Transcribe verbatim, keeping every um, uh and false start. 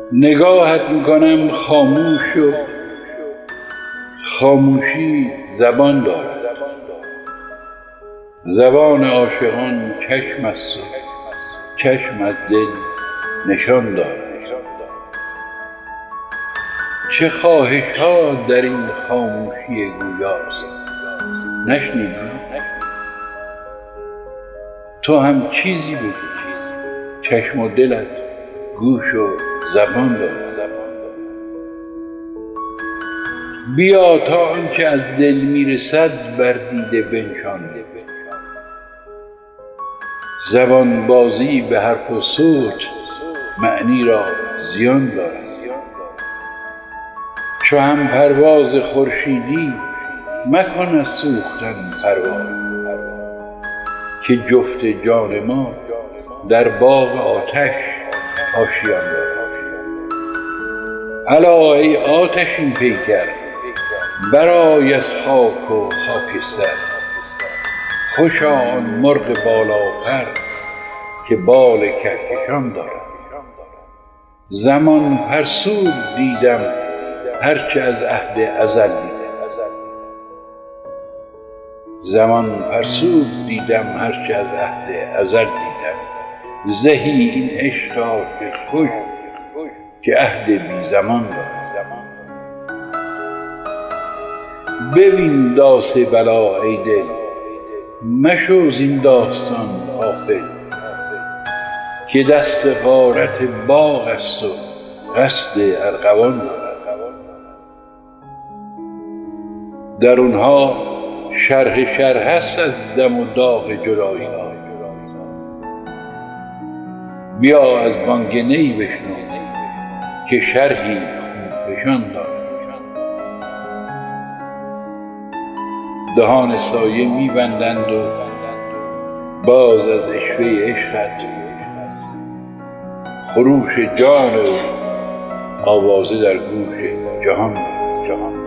نگاهت میکنم خاموش و خاموشی زبان دارد. زبان عاشقان چشم است و چشم از دل نشان دارد. چه خواهش ها در این خاموشی گویاست نشنیدی؟ تو هم چیزی بگو، چشم و دلت گوش و زبان دارد. بیا تا آنچه از دل میرسد بر دیده بنشان. زبان بازی به حرف و صوت معنی را زیان دارد. چو هم پرواز خورشیدی مکن از سوختن پروا، که جفت جان ما در باغ آتش آشیان دارد. الا ای آتشین پیکر برآی از خاک و خاکستر، خوشا آن مرغ بالاپر که بال کهکشان دارد. زمان فرسود دیدم هرچه از عهد ازل دیدم. زمان فرسود دیدم هرچه از عهد ازل دیدم. زهی این عشق عاشق کش که عهد بی زمان دارد. ببین داس بلا ای دل، مشو زین داستان غافل، که دست غارت باغ است و قصد ارغوان دارد. درونها شرح شرح است از دم و داغ جدایی ها. بیا از بانگ نی بشنو که شرحی خونفشان دارد. دهان سایه میبندند و باز از عشوه عشقت خروش جان و آوازه در گوش جهان.